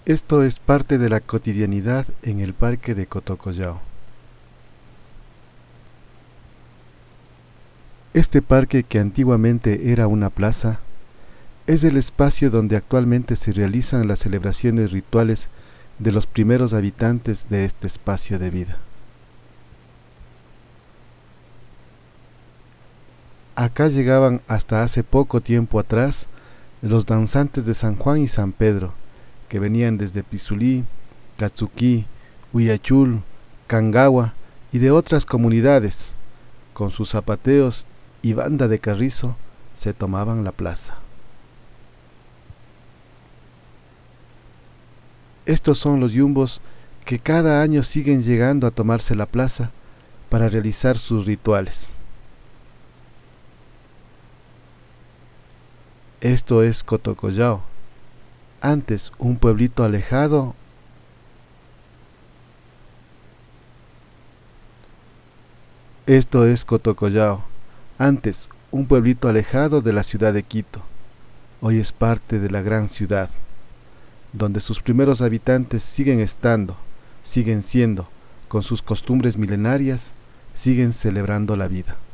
Esto es parte de la cotidianidad en el parque de Cotocollao. Este parque, que antiguamente era una plaza, es el espacio donde actualmente se realizan las celebraciones rituales de los primeros habitantes de este espacio de vida. Acá llegaban hasta hace poco tiempo atrás los danzantes de San Juan y San Pedro, que venían desde Pisulí, Catsuquí, Huillachul, Cangaua y de otras comunidades. Con sus zapateos y banda de carrizo se tomaban la plaza. Estos son los yumbos que cada año siguen llegando a tomarse la plaza para realizar sus rituales. Esto es Cotocollao, antes un pueblito alejado. Esto es Cotocollao, antes un pueblito alejado de la ciudad de Quito. Hoy es parte de la gran ciudad, donde sus primeros habitantes siguen estando, siguen siendo, con sus costumbres milenarias, siguen celebrando la vida.